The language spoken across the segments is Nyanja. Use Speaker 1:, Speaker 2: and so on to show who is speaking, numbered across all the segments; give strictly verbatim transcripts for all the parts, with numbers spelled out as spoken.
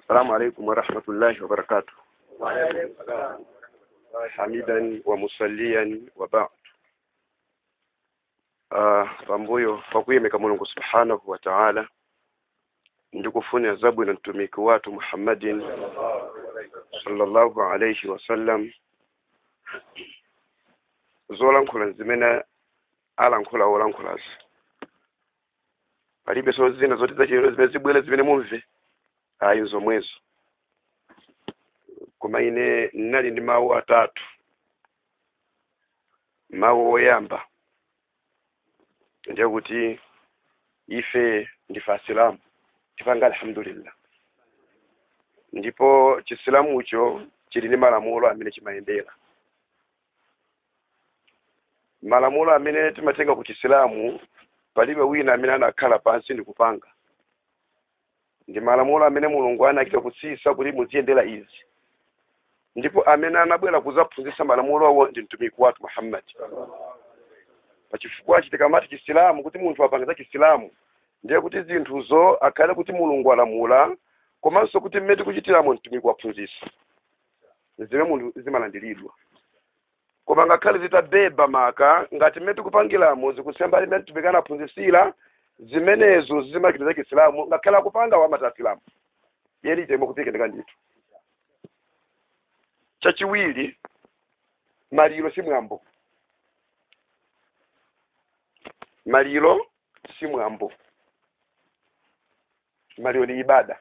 Speaker 1: السلام عليكم ورحمة الله وبركاته. حميدا ومصليا وبعد. Pambuyo pakuimika Mungu subhanahu wa ta'ala ndikufuna zabu na mtumiki watu Muhammadin sallallahu alayhi wasallam zola nkula nzimena ala nkula wala nkulazi palibe so zina zote za chiro zimezibwele zimene mumve ayizo mwezo kumaine nali ndi mawu atatu. Mawu oyamba ndio kuti ife ndi fasilamu tifanga alhamdulillah, ndipo chisilamu ucho chili ni malamulo amene chimayendera. Malamulo amene timatenga ku chisilamu palibe wina amene anakhala pansi ndi kupanga. Ndi malamulo amene Mulungu anakita kutsisa kuti muziyendera izi, ndipo amene anabwera kuzaphunzitsa malamulo awo ndi mtumiki watu Muhammad. Pachifukwa chitikamati chisilamu kuti munthu apangiza chisilamu ndiye kuti zinthuzo akhale kuti Mulungu alamula, komanso kuti mmene kuchitiramo mtumiki waphunzitsa zimene munthu zimalandiridwa. Koma ngakhale zitabeba maka ngati mmene kupangiramo zikusemba limene mtumiki anaphunzitsira zimenezo zimakitira chisilamu ngakhale akupanga wa matasilamu yeli temo kupike ndikanditu. Chachiwiri, maliro si mwambo. Maliro si mwambo. Maliro ni ibada.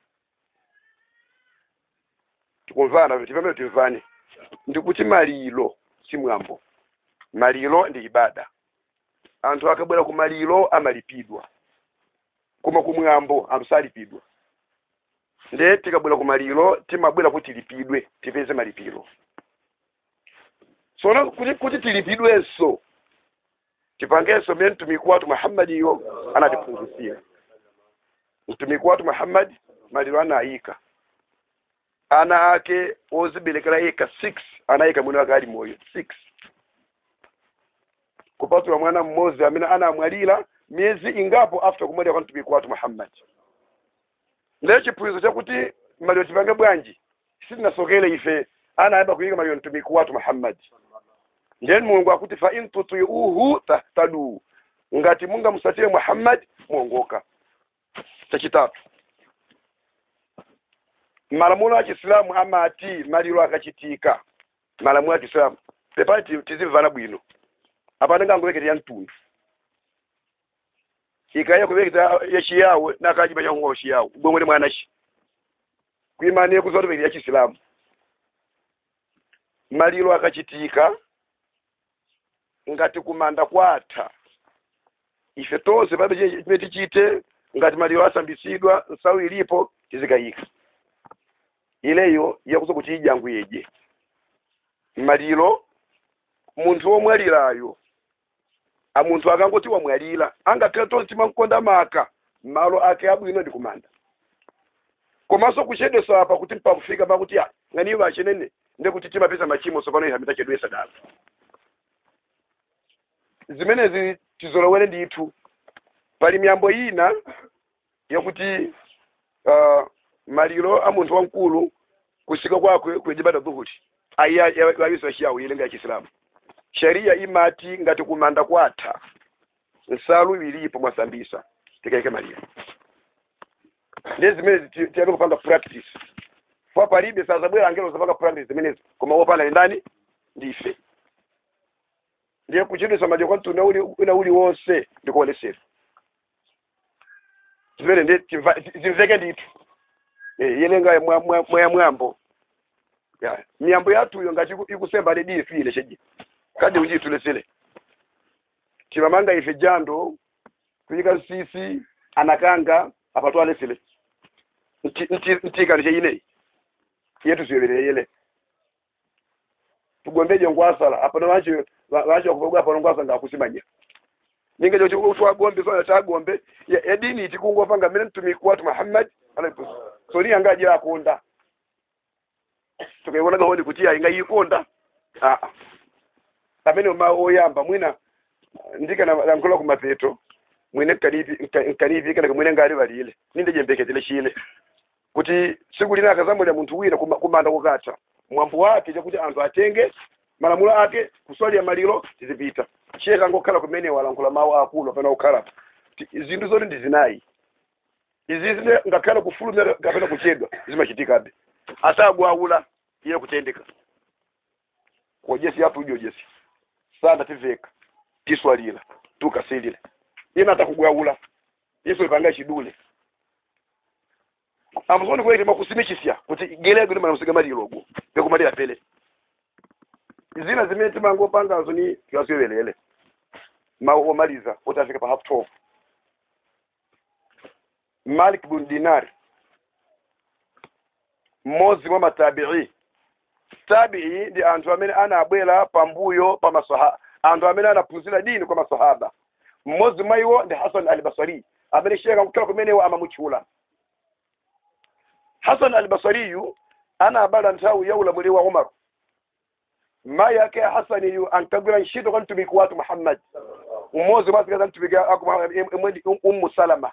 Speaker 1: Tukumvana tipamene tivane ndikuti maliro si mwambo. Maliro ndi ibada. Anthu akabwera ku maliro amalipidwa, koma ku mwambo amsalipidwa. Nde tikabwera ku maliro timabwera kuti lipidwe tipeze malipiro. Sona kuti kuti tilipidwenso tipangenso mmene mtumiki watu Muhammad iyo anatiphunzitsira. Mtumiki watu Muhammad maliro anayika ana ake oziberekera eka six, anayika mwini wake ali moyo six. Kupatula mwana mmozi amene anamwalira miezi ingapo after kumwalira kwa mtumiki watu Muhammad. Ndiye chiphunzitso chakuti maliro tipange bwanji sitinasokele ife anaayamba kuyika maliro mtumiki watu Muhammad. Ndiye Mulungu akuti fa in tuti'uhu tahtadu, ngati munga musatire Muhammad muongoka. Chachitatu, malamulo ya Kiislamu amati maliro akachitika malamulo ya Kiislamu pepati tizimvana bwino apananga ngwekete ya mtundu ikaya kubekita yashiyawe nakajiba yango shiyawe ubomwe mwanashi kuimane kuzoto ya Kiislamu. Maliro akachitika ngati kumanda kwatha ife tonse babe chimeti chite ngati maliro asambisidwa nsawu ilipo tizikayika ileyo yakuzo kuti ijangu yeje. Maliro munthu omwalirayo a munthu akangoti wamwalira angakhale tonse timankonda maka malo ake abwino ndi kumanda, komanso kuchedwesa apa kuti mpakufika pakuti ya ngani bachenene ndi kuti timapeza machimo sopano ihamita chedwesa dala. Zimenezi tizolowere ndithu pali miyambo ina yakuti uh, maliro a munthu wankulu kusika kwakwe kujibada dhuhuri aya yawisa shiyawo ilenga ya Kiislamu. Sharia imati ngati kumanda kwatha nsalu ilipo mwasambisa tikaike maliro. Ndezi zimene tiyano kupanga practice kwa palibe sasa bwera angelo zapanga practice zimenezi koma wopana ndani ndife. Ndiye kuchidwesa majo kwa tuna uli una uli wonse ndikuonesera zimene ndi zimveke nditu eh yelenga mwa mwambo ya miyambo yatu yo ngati ikusemba ndi difu ile cheji kadi ujitulesele chimamanga ife jando kuyika sisi anakanga apatwa lesele nti ntika nje ine yetu ziyelele yele tugombeje ngwasala apano wacho wacho kuvuga apano ngwasa ngakusimanya ninge jo chukutwa gombe so ya gombe ya edini itikungwa panga mene mtumiki watu Muhammad alayhi soli angaje akonda tukaiona gahoni kutia inga yikonda ah amene ma oyamba mwina ndika na ngolo kumapeto mwine kalivi kalivi kana mwine ngali balile ninde jembeketele shile kuti siku lina akazamulira munthu wina kuma- kumanda kukatha mwambo wake chakuti anthu atenge malamulo ake kuswalira maliro tizipita shekhe angokhala kumene walankhula mawu akulu apana kukhala Ti- zinthu zoti ndi zinayi izi zine ngakhala kufulumira kapena kuchedwa zimachitikabe asagwawula iye kutendeka kojesi yatu ujo jesi sana tiveka tiswalira tukasilira ina atakugwawula yesu ipanga chidule amuzoni kweli makusimikisya kuti gelego ndi manamusiga malirogo bekumalira pele izina zimene timangopangazo ni tiwasiwelele maomaliza utafika pa half twelve Malik bin Dinar mmozi mwa matabi'i tabi'i ndi anthu amene anabwera pambuyo pa masahaba anthu amene anaphunzira dini kwa masahaba mmozi mwa iwo ndi Hasan al-Basri amene sheka kukhala kumenewo amamutchula Hasan al-Basri yu anabala nthawi ya ulamuliro wa Umar mai yake Hasan yu ankagwira ntchito kwa mtumiki watu Muhammad mmozi mwa zikaza mtumiki wake Ummu Salama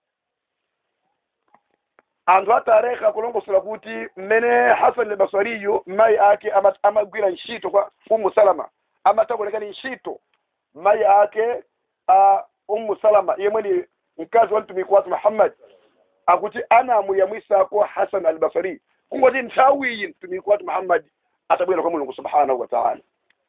Speaker 1: anthu atarekha kulongosera kuti mmene Hasan al-Basri yu mai ake amagwira ntchito kwa Ummu Salama amatakolekani ntchito mai ake uh, Ummu Salama yemwe ni mkazi wa mtumiki watu Muhammad akuti ana muyamwisa kwa Hasan al-Basri kungoti nthawi iyi mtumiki watu Muhammad atabwera kwa Mulungu subhanahu wa ta'ala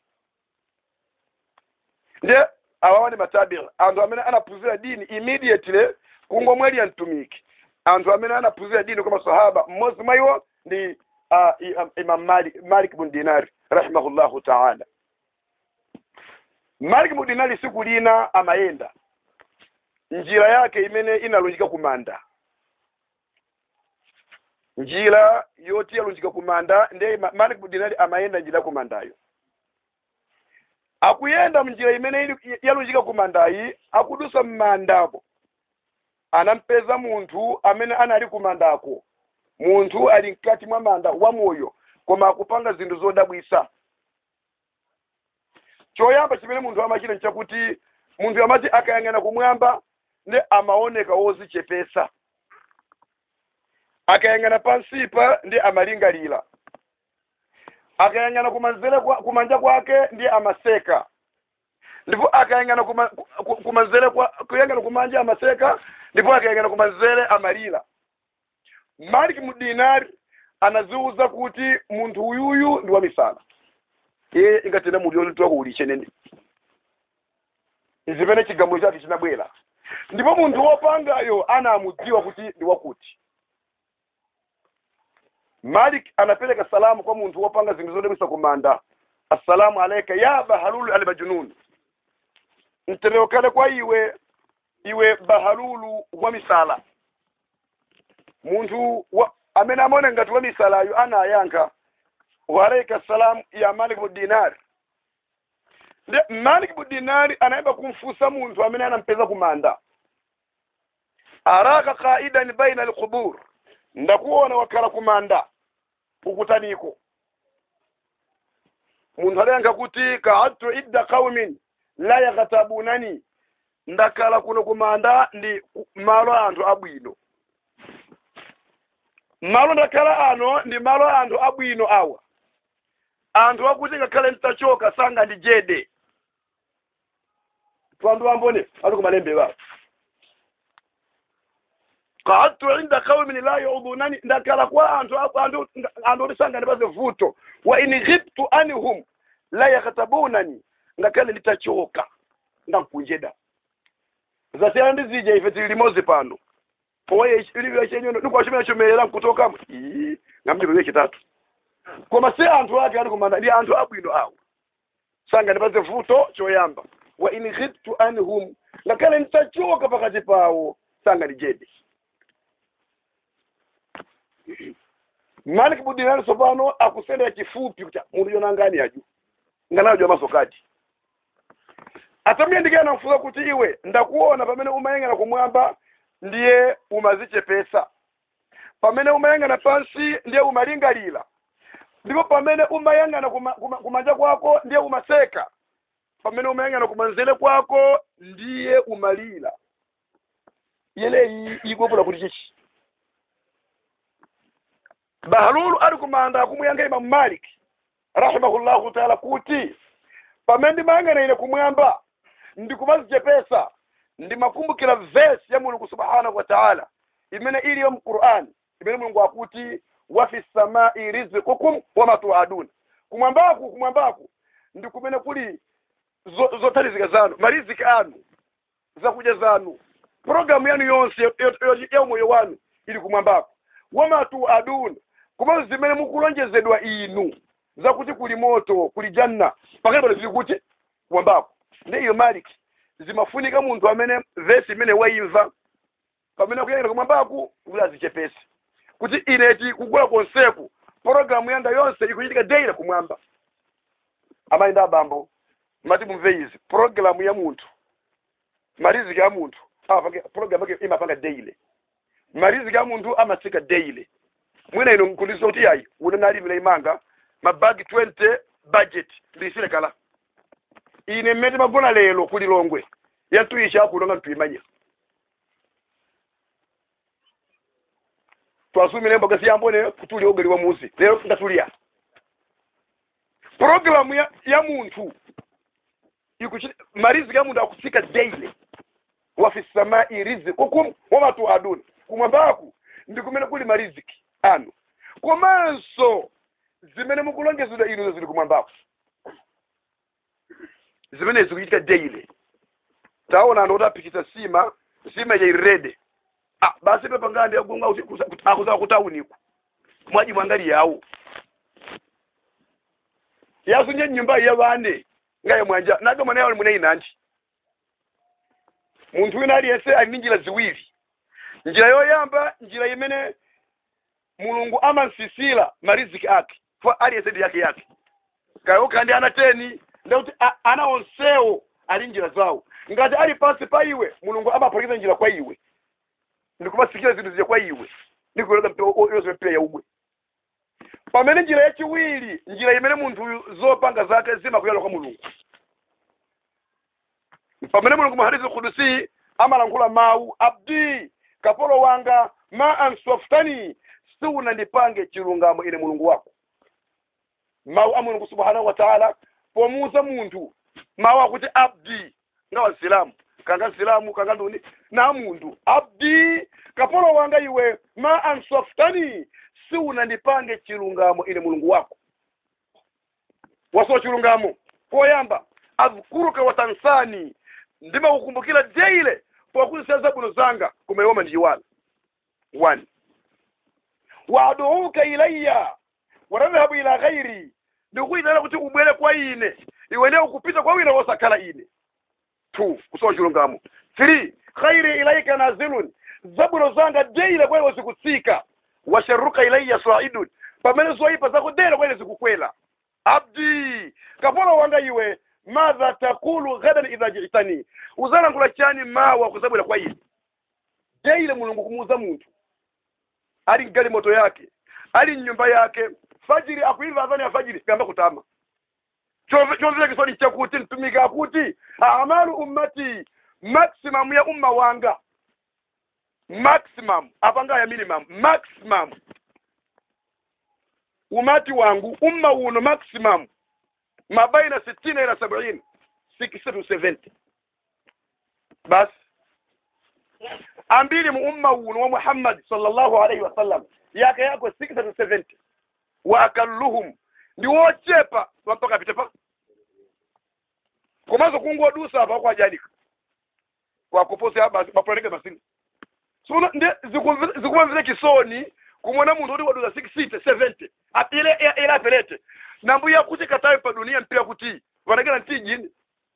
Speaker 1: nde awawa ni matabi'i anthu amene anaphunzira dini immediately kungomweli ya mtumiki anthu amene anaphunzira dini kwa masahaba mmozi mwa iwo ndi uh, Imam Malik Malik bin Dinar rahimahullahu ta'ala Malik bin Dinar siku lina amayenda njira yake imene inalunjika kumanda njira yoti yalunjika kumanda ndiye Malik bin Dinar amayenda njira kumandayo akuyenda mnjira imene yalunjika kumandayi akudusa mmandako anampeza munthu amene anali kumandako munthu ali mkati mwa manda wa moyo koma akupanga zinthu zodabwisa choyamba chimene munthu amachita nchakuti munthu amati akayang'ana kumwamba ndi amaoneka wozichepesa akayang'ana pansipa ndi amalingalira akayang'ana kumanzere kwa kumanja kwake ndi amaseka ndipo akayang'ana kuma, kumanzere kwa kuyang'ana kumanja amaseka ndipo akayang'ana kumanzere amalira Malik bin Dinar anaziuza kuti munthu uyuyu ndi wa misala iye ingatenda munthu yolitwa kuuliche nene izimene chigamulo chake chinabwera ndipo munthu wopangayo anamudziwa kuti ndi wakuti Malik anapeleka salamu kwa munthu wopanga zinthu zodabwisa kumanda assalamu alayka ya bahalulu al-majnun nterokale kwa iwe iwe bahalulu wa misala munthu amene amone ngati wa misala yu anayanka wa alayka salam ya Malik bin Dinar de Malik bin Dinar anaimba kumfusa munthu amene anampeza kumanda araka qaidan baina al-qubur ndakuona wakala kumanda ukutaniko munthu alenga kuti ka'adtu idda qaumin la yaghtabunani ndakala kuno kumanda ndi malo anthu abwino malo ndakala ano ndi malo anthu abwino awa anthu akuti ngakhale ntachoka sanga ndi jede twandu ambone ali kumalembe ba qa'adtu inda qaumin la yu'dunani ndakala kwa anthu anthu anthu sanga ndibaze vuto wa in ghibtu anhum la yaghtabunani ngakale litachoka ndakunjeda zasiyana ndizija ife tili limozi pano oye ilivyo chenyo ndiko ashimena chomelera kutoka ii ngamjiro chitatu koma si anthu ake ali kumanda ndi anthu abwino awo sanga ndibaze vuto choyamba wa in ghibtu anhum ngakale nitachoka pakati pawo sanga ndijede Malik bin Dinar sobano akusenda kifupi kuti mundu yona ngani yaju nganajo masokati atamyendikana namfuza kuti iwe ndakuona pamene umayangana kumwamba ndiye umazichepesa pamene umayangana pansi ndiye umalingalira ndipo pamene umayangana kuma, kuma, kumanja kwako ndiye umaseka pamene umayangana kumanzere kwako ndiye umalira yele igopula kuti chichi Bahlulu ali kumanda kumuyanga Imam Malik rahimahullahu ta'ala kuti pamendi mangana ine kumwamba ndikumazichepesa ndi makumbukira verse ya Mulungu subhanahu wa ta'ala imene ili yo Qur'an imene Mulungu akuti wa fi samai rizqukum wa ma tu'adun. Kumwambaku kumwambaku ndi kumene kuli zotalizika zanu mariziki anu zakuja zanu programu yanu yonse ya moyo wanu ili kumwambaku wa ma tu'adun kuma zimene mukulonjezedwa inu zakuti kuli moto kuli janna pakati pano zili kuti kumwambaku. Ndi iyo Malik zimafunika muntu amene verse imene waimva pamene kuyenda kumwambaku ulazichepesa kuti ineti kugula konseku programu yanga yonse ikuchitika daily kumwamba. Amaenda bambo mati mumveizi programu ya muntu mariziki ya muntu afanga programu yake imapanga daily mariziki ya muntu amasika daily mwina ino nkulizo kuti yayi una nali vile imanga mabagi twenty budget ndisile kala ine mmete magona lelo kuli Longwe yantuyisha akulonga ntuyimanya twasumile mboga siyambone kutuli ogeri wa muzi lero ndatulia programu ya, ya muntu ikuchi mariziki ya muntu akusika daily wa fi samai rizqukum wa ma tu'adun kumwambaku ndikumene kuli mariziki anu komanso zimene mukulongezedwa inu zili kumwambaku zimene zikuchitika daily. Taona anota pikita sima sima ya irede ah basi pepa ngandi yagunga akuza kutauniku mwaji mwangali yawo yasunye nyumba ya bande ngaye mwanja naga mwana yawo mune inanti muntu wina ali ese ali njira ziwiri njira yoyamba njira imene Mulungu amansisila mariziki ake kwa ali ese yake yake kayo kandi ana teni ndauti ana onseo ali njira zawo ngati ali pasi pa iwe Mulungu amapakiza njira kwa iwe ndikubasikira zinthu zije kwa iwe ndikuloga mpewo yose mpeya ya ubwe pamene njira ya chiwiri njira imene muntu zopanga zake zima kuyalo kwa Mulungu pamene Mulungu muhadisi kudusi amalangula mau abdi kapolo wanga ma ansoftani siuna ndipange chilungamo ine Mulungu wako mau a Mulungu subhanahu wa ta'ala pomuza muntu mau akuti abdi ngawa Islamu kanga Islamu kanga nduni na muntu abdi kapolo wanga iwe ma ansoftani siuna ndipange chilungamo ine Mulungu wako waso chilungamo koyamba azkuruka watansani ndima kukumbukira daily kwa kuniseza buno zanga kumeyoma njiwala one wa'duuka ilayya wa radhabu ila ghairi ndikuitana kuti ubwele kwa ine iwene ukupita kwa wina wasakala ine two kusowa chilungamo three khairi ilayka nazilun zabuno zanga daily kwa wasikutsika wa sharruka ilayya sa'idun pamene zoipa zako daily kwa zikukwela abdi kapolo wanga iwe madha taqulu ghadan idha ji'tani uzana ngula chani mawa kuzabula kwa ine daily Mulungu kumuza muntu ali ngali moto yake ali nyumba yake fajiri akuiva adhani ya fajiri gamba kutama chove chove kisoni cha kuti ntumika kuti amalu ummati maximum ya umma wanga maximum apanga ya minimum maximum umati wangu umma uno maximum mabaina sitini ila sabini sixty to seventy bas ambili mu umma uno wa Muhammad sallallahu alayhi wa sallam yake yako sixty to seventy wa akalluhum ndi wochepa mpaka pitepa komazo kungwa dusa hapa kwa jalika kwa kuposa hapa bapeleke masini so nde zikuma vile kisoni kumwona muntu oti waduza sixty seventy apile ila pelete nambuya kuti katawe pa dunia mpira kuti wanagana ntijini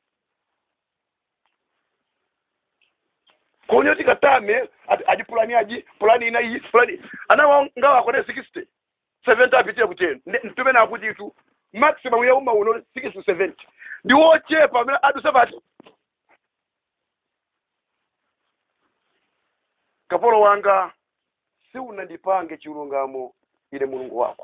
Speaker 1: konyo tikatame ajipulani aji plani ina hii plani ana ngawa kone sixty seventy apitia kuteni ntume na kuti tu maximum ya umma uno sixty to seventy ndi wochepa mina adu sabati kapolo wanga si unandipange chilungamo ile Mulungu wako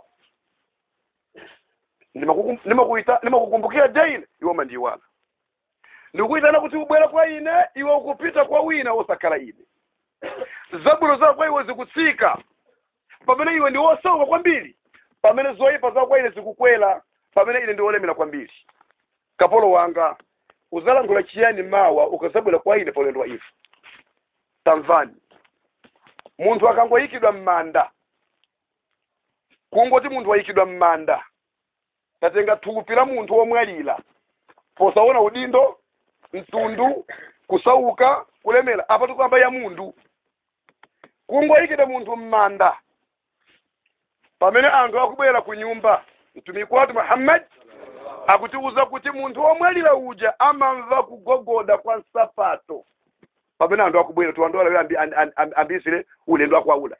Speaker 1: nimakuita nimakukumbukia daily iwe mandiwana ndikuitana kuti ubwera kwa ine iwe ukupita kwa wina osakala ine zabulo zako iwe zikutsika pamene iwe ndi osauka kwambiri, pamene zoyipa zako ine zikukwera, pamene ine ndi olemera kwambiri. Kapolo wanga, uzalankhula chiyani mawa ukazabwera kwa ine polendo wa ife? Tamvani, munthu akangoyikidwa m'manda, kungoti munthu wayikidwa m'manda, tatenga thupi la munthu womwalira, posaona udindo, mtundu, kusauka, kulemera, apa tukamba ya mundu. Kungoyikidwa munthu m'manda, pamene anthu akubwera ku nyumba, mtumiki wathu Muhammad akutiuza kuti munthu womwalira uja amamva kugogoda kwa nsapato. Pamene anthu akubwera tuwandu wala ambi ambisire ulendo akwaula.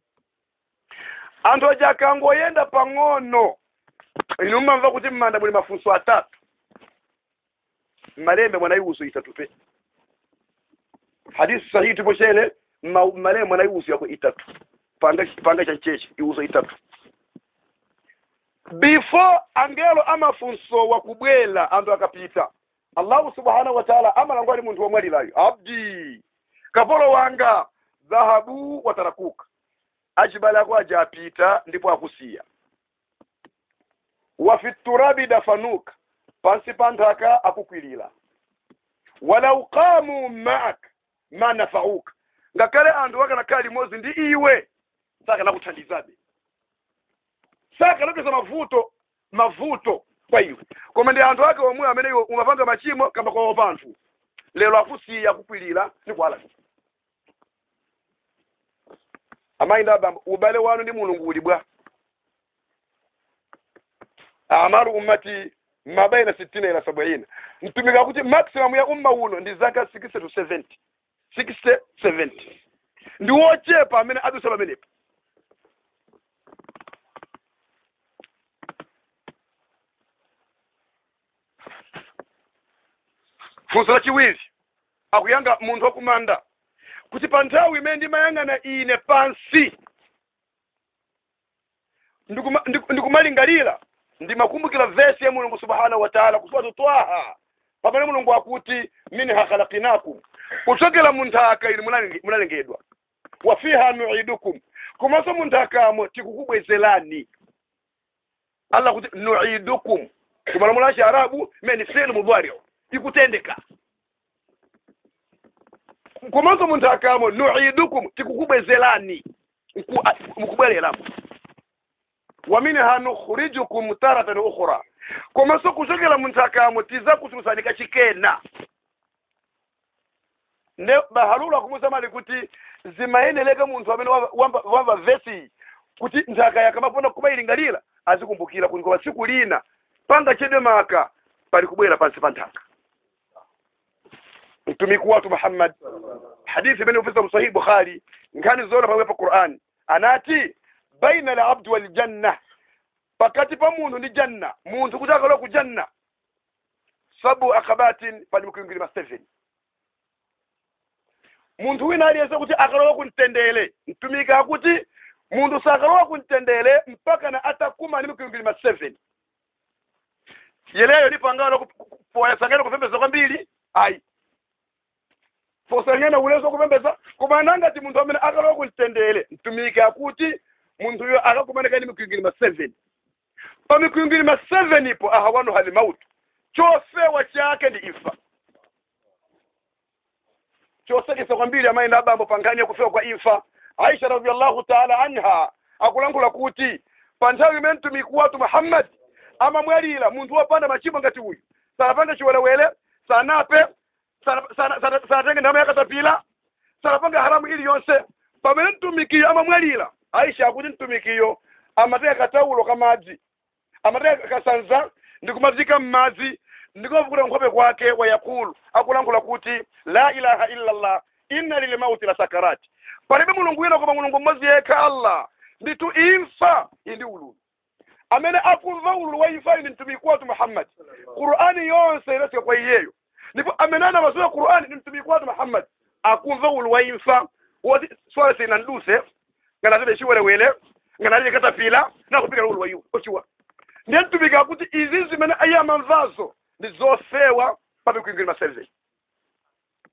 Speaker 1: Anthu aja akangoyenda pang'ono, inu mmamva kuti m'manda muli mafunso atatu. Malembe mwana iwuso itatu pe. Hadisi sahihi tuposhele malembe mwana iwuso yako itatu. Panga panga cha cheche iwuso itatu. Before angelo amafunso wakubwela anthu akapita, Allah subhanahu wa ta'ala amalangwa ni muntu womwalirayo, abdi kapolo wanga dhahabu watarakuka, ajibala kwa ajapita ndipo akusiya. Wa fi turabi dafanuka, pansi pantaka akukwilila. Walau qamu ma'ak ma nafa'uka, ngakale anthu wakanakali mozi ndi iwe saka nakuthandizabe, saka lokeza mavuto mavuto kwa iwe. Koma ndi anthu ake omwe amene iwe umapanga machimo kamba kwa opanthu, lero akusiya kukwilira ni kwala. Amainda bamba ubale wanu ndi mulungu ulibwa. Amaru ummati mabaina sitini ila sabini. Mtumika kuti maximum ya umma uno ndi zaka sixty to seventy. sixty seventy. Ndi wochepa amene adusaba menepa. Funso la chiwiri akuyanga munthu wakumanda kuti pa nthawi imene ndimayang'ana ine pansi ndikumalingalira ndimakumbukira vesi ya Mulungu subhanahu wa ta'ala kusura Twaha, pamene Mulungu akuti minha khalaqnakum, kuchokera munthaka ili munalengedwa, wa fiha nu'idukum, komanso munthakamo tikukubwezelani. Allah kuti nu'idukum kumalamula cha Arabu meni fi'l mudhari' ikutendeka. Komanso munthakamo nu'idukum tikukubwezelani mukubwerera. Wa minha nukhrijukum taratan ukhra, komanso kuchokera munthakamo tiza kutusanika chikena. Ne bahalula kumusama likuti zimaendeleka munthu amene wamba wamba vesi kuti nthaka yakamapona kubayilingalira azikumbukira kuti kwa siku lina panga chedwe maka pali kubwera pansi pa nthaka. Mtumiki watu Muhammad hadithi bene ufisa sahih Bukhari ngani zona pawe pa Qur'an anati baina al-abd wal janna, pakati pa muntu ndi janna, muntu kutaka lo ku janna sabu akabatin pali mukingili ma seven. Muntu wina aliyesa kuti akalowa kuntendele, mtumiki akuti muntu sakalowa kuntendele mpaka na atakuma ni mukingili ma seven. Yeleyo lipangalo poya sangano kupembeza kwambiri ai fosangana ulezo kupembeza kumananga ti muntu amene akalowa kuntendele, mtumiki akuti muntu yo akakumaneka ni mukingili ma seven. Pa mukingili ma seven ipo ahawanu hali mautu, chofewa chake ni ifa. Choseke kwambiri amaina abambo panganya kufewa kwa ifa. Aisha radhiyallahu ta'ala anha akulangula kuti panthawi imene mtumiki watu Muhammad ama mwalira muntu wapanda machimo ngati uyu sarapanga chiwelewele sanape saratenge ndama yakatapila sarapanga haramu ili yonse pamene mtumiki ama mwalira. Aisha akuti mtumikiyo amateka kataulo kamadzi, amateka kasanza ndikumazika mmadzi ndikovukuta nkhope kwake wa yakulu akulangula kuti la ilaha illa Allah inna lil mauti la sakarat. Palibe mulungu wina koma mulungu mmodzi yekha Allah, nditu imfa indi ululu amene akumva ululu wa imfa ndi mtumiki watu Muhammad. Qur'ani yonse inasika kwa iyeyo, ndipo amene anawazua Qur'ani ni mtumiki watu Muhammad akumva ululu wa imfa woti swala sina nduse ngana zile shiwele wele ngana zile katapila na kupika ululu wa yu ochiwa ndiye mtumiki akuti izi zimene ayama mvazo ndizofewa pape kuingili maserve.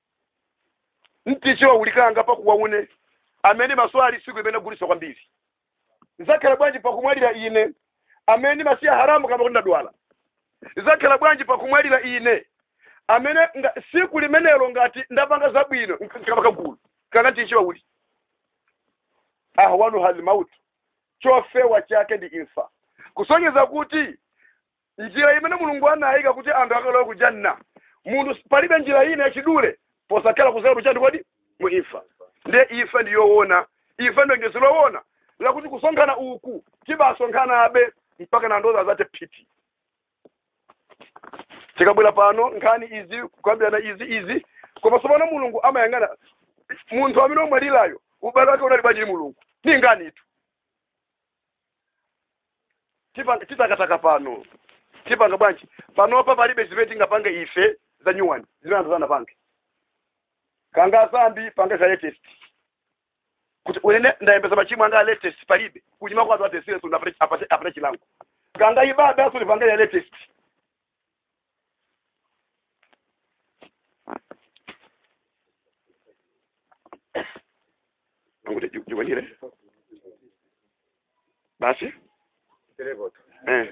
Speaker 1: Ntichiwa ulikanga pa kuwaune amene maswali siku imene guliso kwambiri zakala bwanji pakumwalira ine amene masiya haramu kama kunda dwala zakala bwanji pakumwalira ine amene nga, siku limenelo ngati ndapanga zabwino kama kagulu kana tichiwa uli ahwanu hal maut chofewa chake ndi imfa kusonyeza kuti njira imene mulungu anayika kuti anthu akalowe ku janna munthu palibe njira ina yachidule posakhala kuzera muchandi kodi mu imfa nde imfa ndiyoona imfa ndo ngeziloona lakuti kusonkhana uku tibasonkhana abe mpaka na ndoza zate piti tikabwera pano nkhani izi kukambirana izi izi koma sopano mulungu amayang'ana munthu amene omwalirayo ubale wake unali bwanji mulungu ni ngani itu titakataka pano tipanga bwanji panopa palibe zimene tingapange ife za nyuwani zimene anthu zanapange kanga sambi pange za latest kuti unene ndayembeza machimo anga latest palibe kuchima kwa watu atesire tuna apate apate chilango kanga ibada aso lipange ya latest ngode juwanire basi eh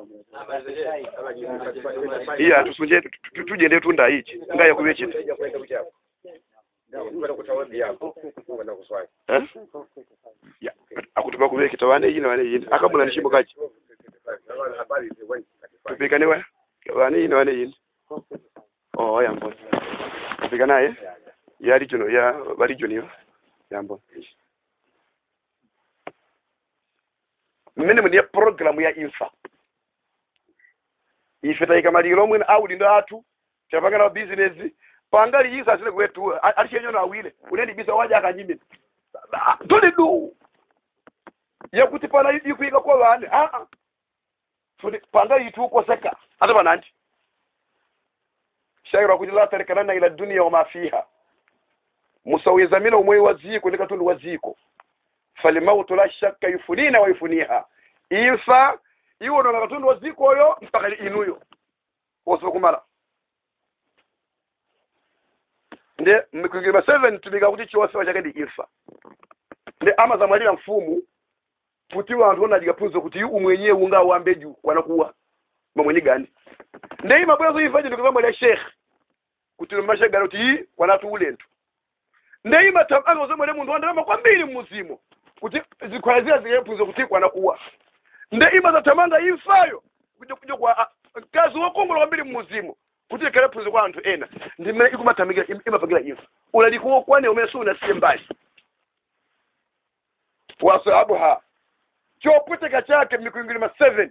Speaker 1: iya tusunje tujende tunda hichi ngaya kubechita eh ya akutuba kubeka tawane yini wane yini akabula nishimbo kachi tupika niwe wane yini wane yini oh yambo tupika naye ya region ya region yo yambo mene mwenye programu ya infa ifeta ikamaliro mwene audi ndo atu chapanga na business pangali yisa sile kwetu alishenyo na awile unendi bisa waja akanyime tuli du ya kuti pana yikuika kwa wane ah ah tuli pangali yitu koseka hata bananti shaira kuti la tarikana ila dunia wa ma fiha musawiza mina umwe waziko nika tundu waziko falimautu la shakka yufunina wa yufuniha infa iwo ndo ngatundu waziko yo mpaka inuyo wosipo kumala nde mkwingirima seven tubiga kuti chiwose wachake ndi infa nde ama za mwalira mfumu kuti wantu wana jigapunzo kuti yu umwenye unga wambeju wanakuwa mamwenye gani nde ima bwezo infaji ndikuwa mwale sheikh kuti lumashe gani uti wanatu ulentu nde ima tamaga uzo mwale mundu wandama kwa mbili muzimo kuti zikwazia zigepunzo kuti wanakuwa nde ima za tamanga infayo kujo kujo kwa kazi wakongo mbili muzimo kuti kale punzo kwa antu ena ndimene ikumatamigira imapangira infa ulalikuwa kwane umesu na simbali wasahabuha choputeka chake mikuingilima seven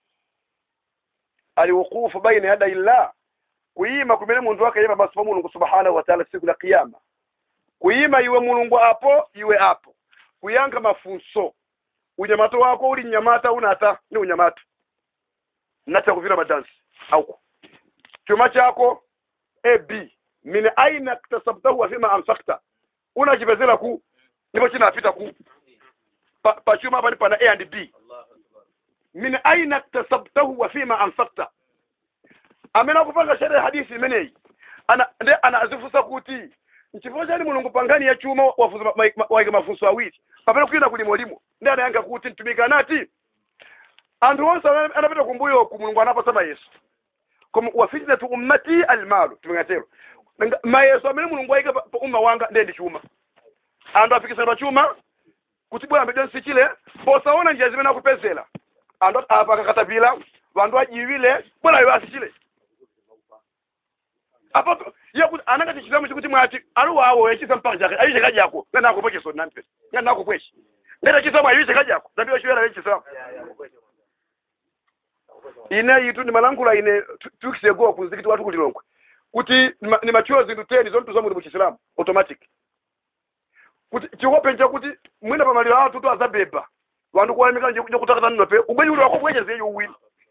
Speaker 1: aliwukufu baina yada illa kuima kumene mundu wake yema basi Mungu subhanahu wa ta'ala siku la kiyama kuima iwe mulungu apo iwe apo kuyanga mafunso unyamato wako uli nyamata unata ni unyamato nata kuvira madansi au chuma chako ab min aina tasabtahu wa fima anfaqta unajibezela ku nipo china apita ku pa, pa chuma bali pana a and b min aina tasabtahu wa fima anfaqta amena kupanga sheria hadithi menei ana nde ana azifusa kuti nchifoja ni mulungu pangani ya chuma wafuza wa mafunzo awili papela kuina kulimolimo nde anayanga kuti ntumika nati andu wonse anapita kumbuyo ku mulungu anapasama Yesu kuma wa fitnatu ummati almalu tumengatero ma Yesu amene mulungu waika pa umma wanga ndende chuma andu afikisa chuma kuti bwana mbejonsi chile posaona njia zimene akupezela andu apa kakatapila wandu ajiwile bwana yasi chile apo yakuti ananga tichizamu chikuti mwati aluwawo yechisa mpaka chake ayishe kaji yako ngana akupoke so nani pesa ngana akupweshi ndeta chisamu ayishe kaji yako zabio shwera yechisa ine yitu ni malangula ine tukisego kuzikiti watu kulilongwe kuti ni machozi nduteni zontu zamu mu Islam automatic kuti chikope nje kuti mwina pamalira watu tu azabeba wandu kwa mika nje kutaka nnope ubwenyi ule wako bweje zeyo uwili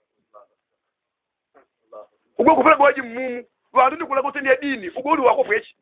Speaker 1: ubwe kupela bwaji mumu wandu ndi kula kuti ya dini ubwe wako bweje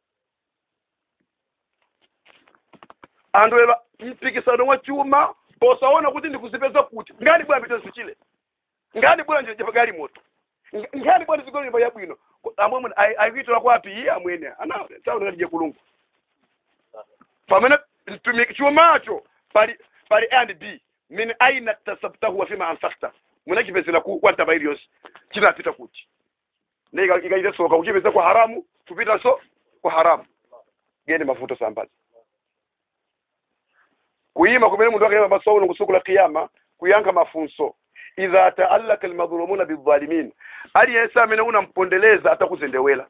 Speaker 1: andu eba mpikisano wa chuma posaona kuti ndikuzipeza kuti ngani bwa mbeto chile ngani bwa nje jepagari moto ngani bwa zigolo nyumba ya bwino amwe aivitwa kwa api amwene ana tawo nje kulungu pamene tumiki chuma macho pali pali A and B min aina tasabtahu wa fima anfaqta munakibezela ku kwanta bairios kina pita kuti nega igaide soka ukibeza kwa haramu tupita so kwa haramu gene mafuta sambaza kuima kumene mundu akayema basawu ngusuku la kiyama kuyanka mafunso idha ta'allaka almadhulumuna bidhalimin ali yesa mena unampondeleza atakuzendewela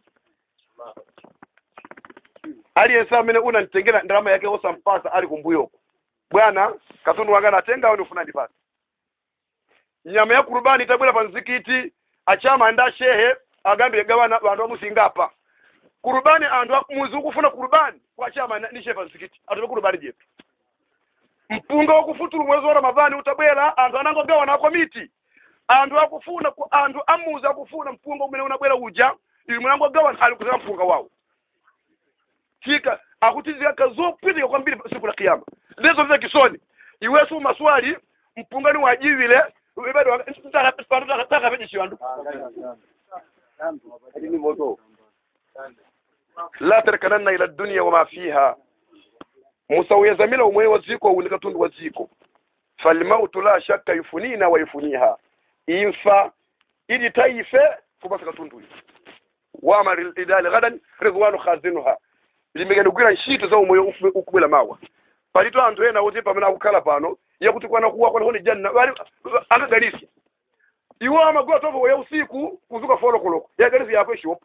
Speaker 1: ali yesa mena unantengela ndrama yake osampasa ali kumbuyo bwana katundu wanga natenga au ufuna ndipata nyama ya kurubani itabwela panzikiti achama anda shehe agambe gawana bandu musingapa kurubani andu muzu kufuna kurubani kwa chama ni shehe panzikiti atobe kurubani jetu mpunga wa kufuturu mwezi wa Ramadhani utabwela andu anango gawana kwa miti andu akufuna ku andu amuza kufuna mpunga umene unabwela uja ili mwanango gawana alikuzana mpunga wao kika akutizika kazopita kwa mbili siku la kiyama lezo vile kisoni iwesu maswali mpungani wajivile bado nataka nataka veje shiwandu la tarkananna ila dunya wama fiha musawiya zamila umwe waziko ulikatundu waziko falmautu la shakka yufunina wa yufuniha infa ili taife kubasa katundu wa amaril idali gadan ridwanu khazinuha limegedugura nshito za umwe ukubela mawa palito antu ena uzipa mna ukala pano yakuti kwa nakuwa kwa honi janna bali akagalisi iwo amagwa tovo ya usiku kuzuka folo koloko ya galisi yako shop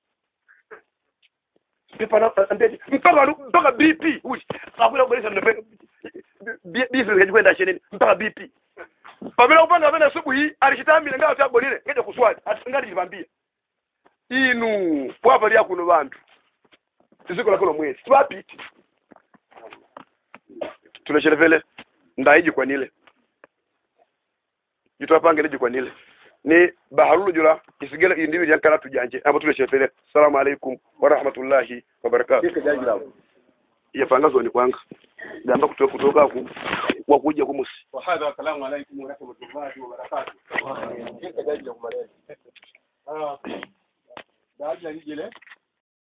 Speaker 1: pepana ndeti mpaka mpaka B P uji akula kubalisa ndo B P kwenda sheneni mpaka B P pamela upanga bena subuhi alishitambi ngao tabolile keje kuswali atangadi jibambia inu pwapa lya kuno bantu tiziko lakolo mwezi twapiti tunasherevele ndaiji kwa nile yitwapange leji kwa nile ni baharulu jula isigela indiwi yankala tujanje abo tunasherevele assalamu alaikum wa rahmatullahi wa barakatuh ya pangazo ni kwanga gamba kutoka kutoka ku kwa kuja kumusi wa hadha assalamu alaikum wa rahmatullahi wa barakatuh kika jaji la kumaleni ah daja lijele